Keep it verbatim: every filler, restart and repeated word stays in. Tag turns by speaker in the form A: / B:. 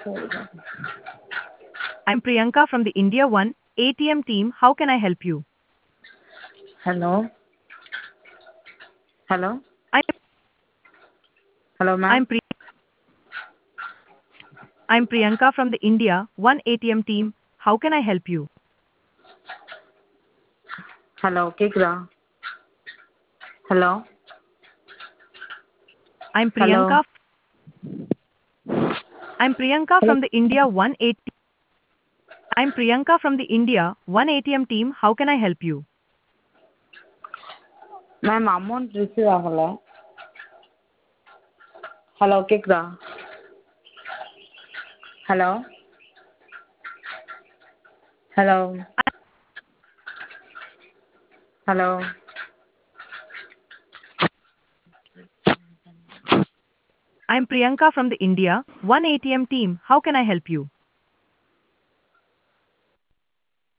A: I'm Priyanka from the India One A T M team. How can I help you?
B: Hello? Hello?
A: I'm
B: Hello, ma'am?
A: I'm Pri- I'm Priyanka from the India One A T M team. How can I help you?
B: Hello, கேக்குதா? Hello?
A: I'm
B: Hello?
A: Priyanka. I'm Priyanka
B: Hello?
A: from the India One A T M. I'm Priyanka from the India One A T M team. How can I help you?
B: Ma'am amount receive ஆகல. Hello கேக்குதா? Hello? Hello? Hello?
A: I'm Priyanka from the India One A T M team. How can I help you?